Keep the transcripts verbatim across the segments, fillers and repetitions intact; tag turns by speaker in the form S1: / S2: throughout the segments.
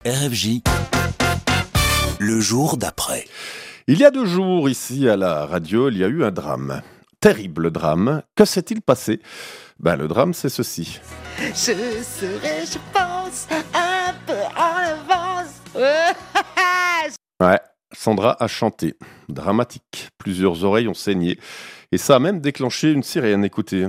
S1: R F J, le jour d'après.
S2: Il y a deux jours, ici à la radio, il y a eu un drame. Terrible drame. Que s'est-il passé ? Ben, le drame, c'est ceci.
S3: Je serai, je pense, un peu en avance.
S2: Ouais, Sandra a chanté. Dramatique. Plusieurs oreilles ont saigné. Et ça a même déclenché une sirène. Écoutez.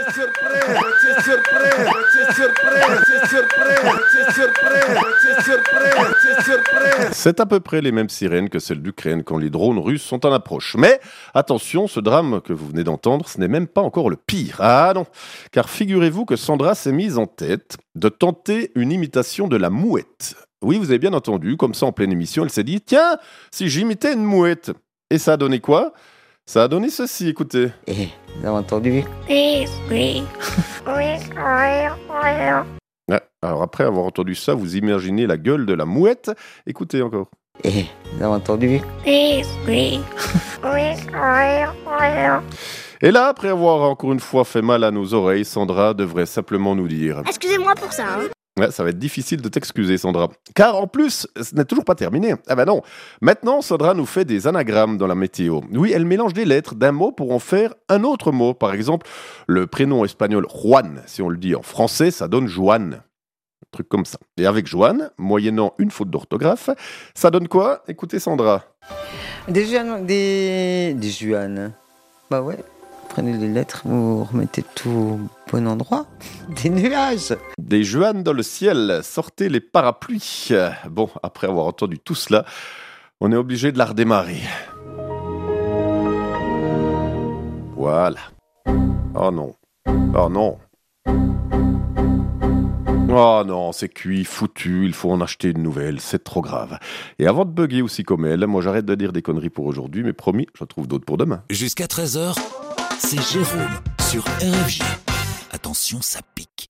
S2: C'est à peu près les mêmes sirènes que celles d'Ukraine quand les drones russes sont en approche. Mais attention, ce drame que vous venez d'entendre, ce n'est même pas encore le pire. Ah non, car figurez-vous que Sandra s'est mise en tête de tenter une imitation de la mouette. Oui, vous avez bien entendu, comme ça en pleine émission, elle s'est dit « Tiens, si j'imitais une mouette !» Et ça a donné quoi ? Ça a donné ceci, écoutez.
S3: Eh, vous avez entendu ?
S4: Oui, oui. Oui, oui, oui.
S2: Ouais, alors après avoir entendu ça, vous imaginez la gueule de la mouette. Écoutez encore.
S3: Eh, vous avez entendu ?
S4: Oui, oui. Oui, oui, oui.
S2: Et là, après avoir encore une fois fait mal à nos oreilles, Sandra devrait simplement nous dire...
S4: Excusez-moi pour ça, hein.
S2: Ouais, ça va être difficile de t'excuser, Sandra. Car en plus, ce n'est toujours pas terminé. Ah ben non. Maintenant, Sandra nous fait des anagrammes dans la météo. Oui, elle mélange des lettres d'un mot pour en faire un autre mot. Par exemple, le prénom espagnol Juan, si on le dit en français, ça donne Joan. Un truc comme ça. Et avec Joan, moyennant une faute d'orthographe, ça donne quoi ? Écoutez, Sandra.
S3: Des juanes, des... Des juanes. Bah ouais. Prenez les lettres, vous remettez tout au bon endroit. Des nuages.
S2: Des Joannes dans le ciel, sortez les parapluies. Bon, après avoir entendu tout cela, on est obligé de la redémarrer. Voilà. Oh non. Oh non. Oh non, c'est cuit, foutu, il faut en acheter une nouvelle, c'est trop grave. Et avant de bugger aussi comme elle, moi j'arrête de dire des conneries pour aujourd'hui, mais promis, j'en trouve d'autres pour demain.
S1: Jusqu'à treize heures, c'est Jérôme sur R F J. Attention, ça pique.